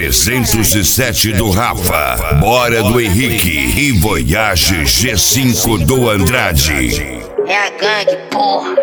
307 do Rafa, Bora do Henrique e Voyage G5 do Andrade. É a gangue, porra.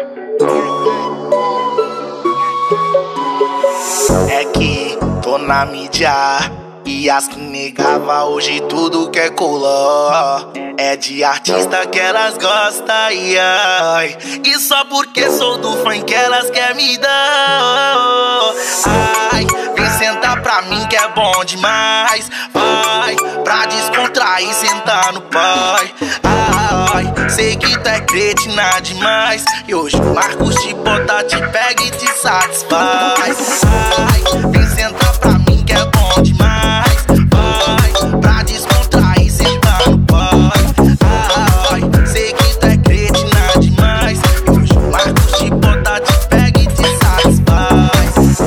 É que tô na mídia e as que negava hoje tudo quer colar. É de artista que elas gostam, ai. E só porque sou do funk elas quer me dar. Ai, vem sentar pra mim que é bom demais. Vai, pra descontrair, sentar no pai. Ai, sei que tu é cretina demais. E hoje o Marcos te bota, te pega e te satisfaz. Ai, vem sentar pra mim que é bom demais. Vai, pra descontrair, sentar no pai. Ai, sei que tu é cretina demais. E hoje o Marcos te bota, te pega e te satisfaz.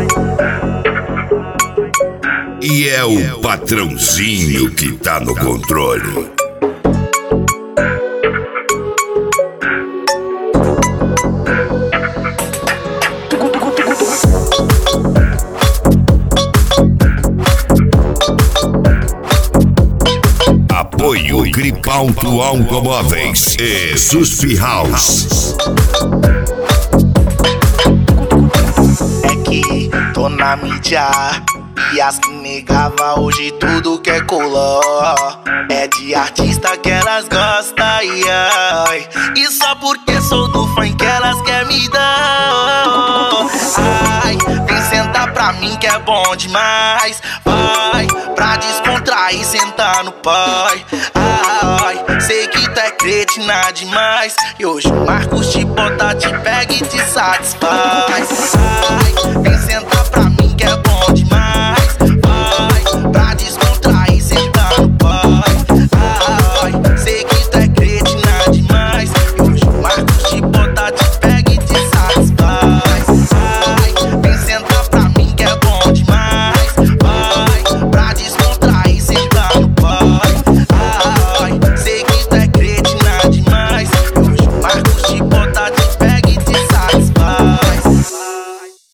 E é o patrãozinho que tá no controle. Apoio Gripalto Automóveis e Suspi House. É que tô na mídia e as que negava hoje tudo quer colar. É de artista que elas gostam, ai. E só porque sou do funk elas quer me dar. Ai, vem sentar pra mim que é bom demais. Vai, pra descontrair, sentar no pai. Ai, sei que tu é cretina demais. E hoje o Marcos te bota, te pega e te satisfaz. Ai, vem sentar pra